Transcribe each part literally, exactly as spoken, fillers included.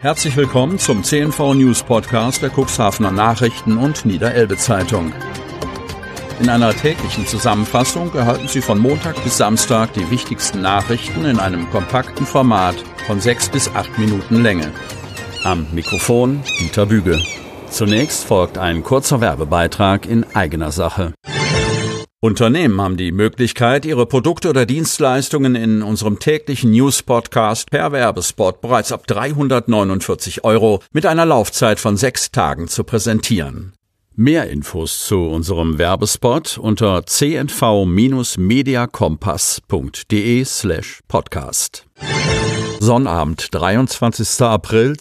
Herzlich willkommen zum C N V News Podcast der Cuxhavener Nachrichten und Niederelbe Zeitung. In einer täglichen Zusammenfassung erhalten Sie von Montag bis Samstag die wichtigsten Nachrichten in einem kompakten Format von sechs bis acht Minuten Länge. Am Mikrofon Dieter Büge. Zunächst folgt ein kurzer Werbebeitrag in eigener Sache. Unternehmen haben die Möglichkeit, ihre Produkte oder Dienstleistungen in unserem täglichen News-Podcast per Werbespot bereits ab dreihundertneunundvierzig Euro mit einer Laufzeit von sechs Tagen zu präsentieren. Mehr Infos zu unserem Werbespot unter c n v mediakompass punkt d e slash podcast. Sonnabend, dreiundzwanzigster April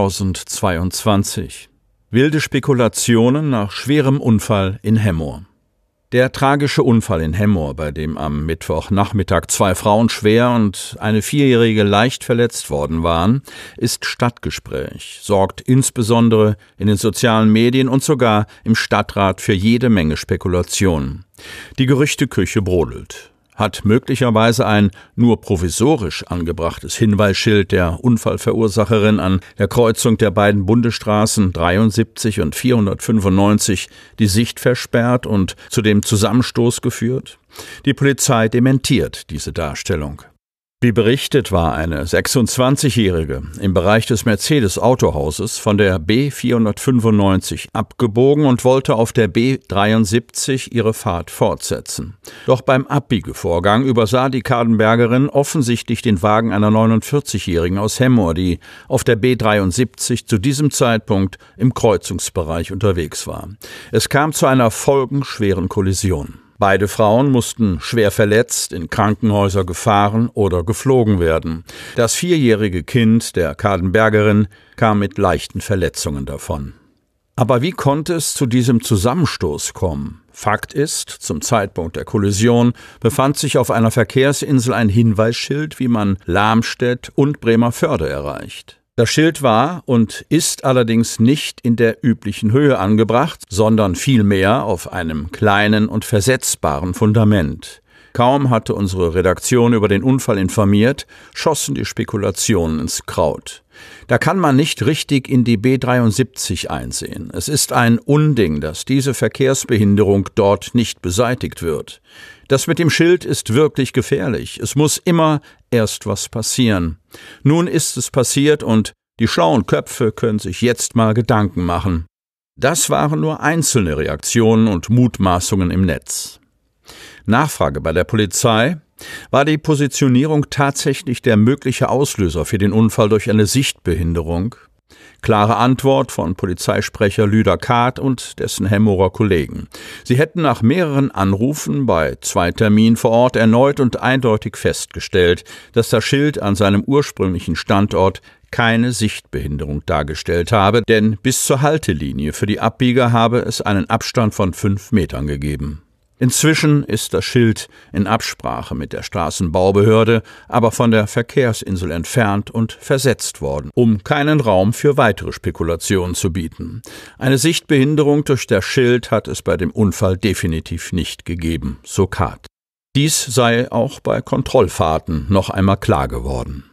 zweitausendzweiundzwanzig. Wilde Spekulationen nach schwerem Unfall in Hemmoor. Der tragische Unfall in Hemmoor, bei dem am Mittwochnachmittag zwei Frauen schwer und eine Vierjährige leicht verletzt worden waren, ist Stadtgespräch, sorgt insbesondere in den sozialen Medien und sogar im Stadtrat für jede Menge Spekulationen. Die Gerüchteküche brodelt. Hat möglicherweise ein nur provisorisch angebrachtes Hinweisschild der Unfallverursacherin an der Kreuzung der beiden Bundesstraßen dreiundsiebzig und vierhundertfünfundneunzig die Sicht versperrt und zu dem Zusammenstoß geführt? Die Polizei dementiert diese Darstellung. Wie berichtet, war eine sechsundzwanzigjährige im Bereich des Mercedes-Autohauses von der B vierhundertfünfundneunzig abgebogen und wollte auf der B dreiundsiebzig ihre Fahrt fortsetzen. Doch beim Abbiegevorgang übersah die Kadenbergerin offensichtlich den Wagen einer neunundvierzigjährigen aus Hemmoor, die auf der B dreiundsiebzig zu diesem Zeitpunkt im Kreuzungsbereich unterwegs war. Es kam zu einer folgenschweren Kollision. Beide Frauen mussten schwer verletzt in Krankenhäuser gefahren oder geflogen werden. Das vierjährige Kind der Kadenbergerin kam mit leichten Verletzungen davon. Aber wie konnte es zu diesem Zusammenstoß kommen? Fakt ist, zum Zeitpunkt der Kollision befand sich auf einer Verkehrsinsel ein Hinweisschild, wie man Lamstedt und Bremervörde erreicht. Das Schild war und ist allerdings nicht in der üblichen Höhe angebracht, sondern vielmehr auf einem kleinen und versetzbaren Fundament. Kaum hatte unsere Redaktion über den Unfall informiert, schossen die Spekulationen ins Kraut. Da kann man nicht richtig in die B dreiundsiebzig einsehen. Es ist ein Unding, dass diese Verkehrsbehinderung dort nicht beseitigt wird. Das mit dem Schild ist wirklich gefährlich. Es muss immer erst was passieren. Nun ist es passiert und die schlauen Köpfe können sich jetzt mal Gedanken machen. Das waren nur einzelne Reaktionen und Mutmaßungen im Netz. Nachfrage bei der Polizei: War die Positionierung tatsächlich der mögliche Auslöser für den Unfall durch eine Sichtbehinderung? Klare Antwort von Polizeisprecher Lüder Kath und dessen Hemmoorer Kollegen. Sie hätten nach mehreren Anrufen bei zwei Terminen vor Ort erneut und eindeutig festgestellt, dass das Schild an seinem ursprünglichen Standort keine Sichtbehinderung dargestellt habe, denn bis zur Haltelinie für die Abbieger habe es einen Abstand von fünf Metern gegeben. Inzwischen ist das Schild in Absprache mit der Straßenbaubehörde aber von der Verkehrsinsel entfernt und versetzt worden, um keinen Raum für weitere Spekulationen zu bieten. Eine Sichtbehinderung durch das Schild hat es bei dem Unfall definitiv nicht gegeben, so Kath. Dies sei auch bei Kontrollfahrten noch einmal klar geworden.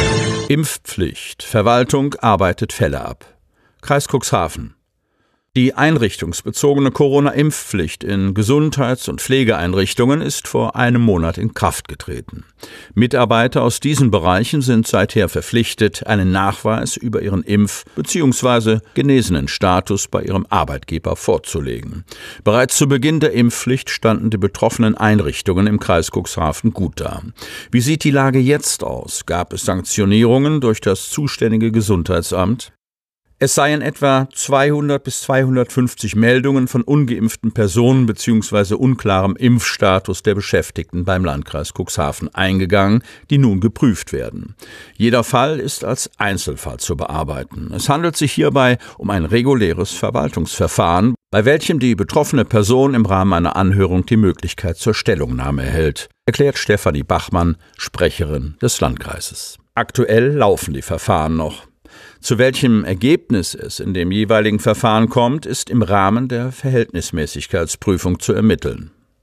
Impfpflicht. Verwaltung arbeitet Fälle ab. Kreis Cuxhaven. Die einrichtungsbezogene Corona-Impfpflicht in Gesundheits- und Pflegeeinrichtungen ist vor einem Monat in Kraft getreten. Mitarbeiter aus diesen Bereichen sind seither verpflichtet, einen Nachweis über ihren Impf- bzw. genesenen Status bei ihrem Arbeitgeber vorzulegen. Bereits zu Beginn der Impfpflicht standen die betroffenen Einrichtungen im Kreis Cuxhaven gut da. Wie sieht die Lage jetzt aus? Gab es Sanktionierungen durch das zuständige Gesundheitsamt? Es seien etwa zweihundert bis zweihundertfünfzig Meldungen von ungeimpften Personen bzw. unklarem Impfstatus der Beschäftigten beim Landkreis Cuxhaven eingegangen, die nun geprüft werden. Jeder Fall ist als Einzelfall zu bearbeiten. Es handelt sich hierbei um ein reguläres Verwaltungsverfahren, bei welchem die betroffene Person im Rahmen einer Anhörung die Möglichkeit zur Stellungnahme erhält, erklärt Stefanie Bachmann, Sprecherin des Landkreises. Aktuell laufen die Verfahren noch. Zu welchem Ergebnis es in dem jeweiligen Verfahren kommt, ist im Rahmen der Verhältnismäßigkeitsprüfung zu ermitteln.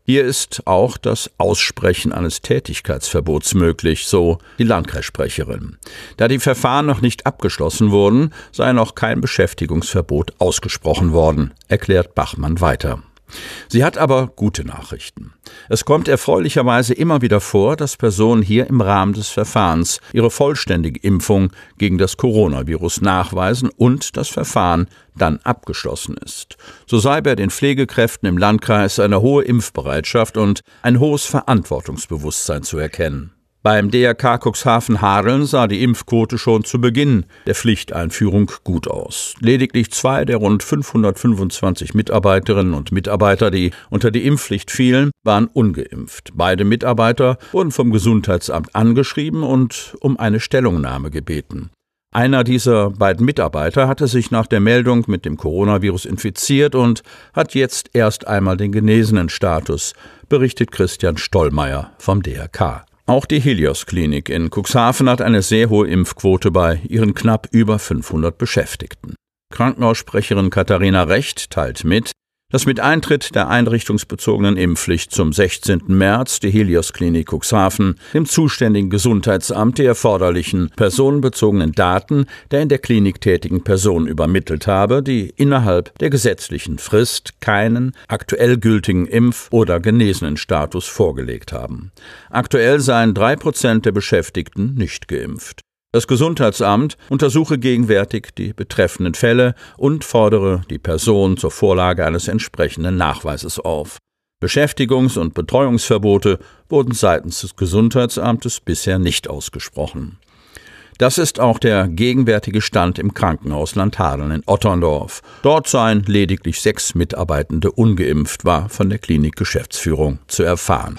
Hier ist auch das Aussprechen eines Tätigkeitsverbots möglich, so die Landkreissprecherin. Da die Verfahren noch nicht abgeschlossen wurden, sei noch kein Beschäftigungsverbot ausgesprochen worden, erklärt Bachmann weiter. Sie hat aber gute Nachrichten. Es kommt erfreulicherweise immer wieder vor, dass Personen hier im Rahmen des Verfahrens ihre vollständige Impfung gegen das Coronavirus nachweisen und das Verfahren dann abgeschlossen ist. So sei bei den Pflegekräften im Landkreis eine hohe Impfbereitschaft und ein hohes Verantwortungsbewusstsein zu erkennen. Beim D R K Cuxhaven-Hadeln sah die Impfquote schon zu Beginn der Pflichteinführung gut aus. Lediglich zwei der rund fünfhundertfünfundzwanzig Mitarbeiterinnen und Mitarbeiter, die unter die Impfpflicht fielen, waren ungeimpft. Beide Mitarbeiter wurden vom Gesundheitsamt angeschrieben und um eine Stellungnahme gebeten. Einer dieser beiden Mitarbeiter hatte sich nach der Meldung mit dem Coronavirus infiziert und hat jetzt erst einmal den Genesenenstatus, berichtet Christian Stollmeier vom D R K. Auch die Helios-Klinik in Cuxhaven hat eine sehr hohe Impfquote bei ihren knapp über fünfhundert Beschäftigten. Krankenhaussprecherin Katharina Recht teilt mit, dass mit Eintritt der einrichtungsbezogenen Impfpflicht zum sechzehnten März die Helios-Klinik Cuxhaven dem zuständigen Gesundheitsamt die erforderlichen personenbezogenen Daten der in der Klinik tätigen Person übermittelt habe, die innerhalb der gesetzlichen Frist keinen aktuell gültigen Impf- oder Genesenenstatus vorgelegt haben. Aktuell seien drei Prozent der Beschäftigten nicht geimpft. Das Gesundheitsamt untersuche gegenwärtig die betreffenden Fälle und fordere die Person zur Vorlage eines entsprechenden Nachweises auf. Beschäftigungs- und Betreuungsverbote wurden seitens des Gesundheitsamtes bisher nicht ausgesprochen. Das ist auch der gegenwärtige Stand im Krankenhaus Landhadeln in Otterndorf. Dort seien lediglich sechs Mitarbeitende ungeimpft, war von der Klinikgeschäftsführung zu erfahren.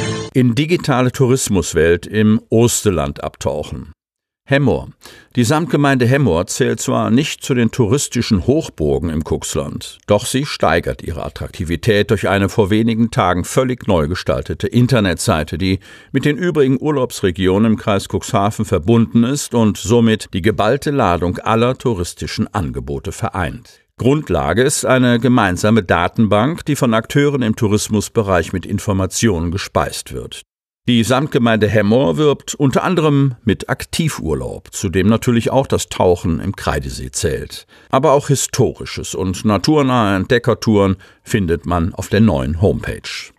In digitale Tourismuswelt im Osterland abtauchen. Hemmoor. Die Samtgemeinde Hemmoor zählt zwar nicht zu den touristischen Hochburgen im Cuxland, doch sie steigert ihre Attraktivität durch eine vor wenigen Tagen völlig neu gestaltete Internetseite, die mit den übrigen Urlaubsregionen im Kreis Cuxhaven verbunden ist und somit die geballte Ladung aller touristischen Angebote vereint. Grundlage ist eine gemeinsame Datenbank, die von Akteuren im Tourismusbereich mit Informationen gespeist wird. Die Samtgemeinde Hemmoor wirbt unter anderem mit Aktivurlaub, zu dem natürlich auch das Tauchen im Kreidesee zählt. Aber auch historisches und naturnahe Entdeckertouren findet man auf der neuen Homepage.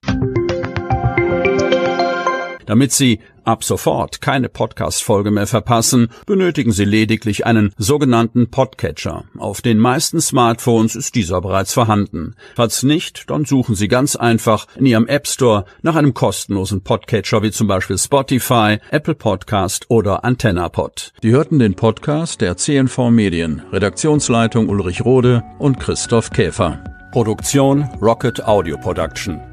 Damit Sie ab sofort keine Podcast-Folge mehr verpassen, benötigen Sie lediglich einen sogenannten Podcatcher. Auf den meisten Smartphones ist dieser bereits vorhanden. Falls nicht, dann suchen Sie ganz einfach in Ihrem App Store nach einem kostenlosen Podcatcher wie zum Beispiel Spotify, Apple Podcast oder AntennaPod. Sie hörten den Podcast der C N V Medien, Redaktionsleitung Ulrich Rode und Christoph Käfer. Produktion Rocket Audio Production.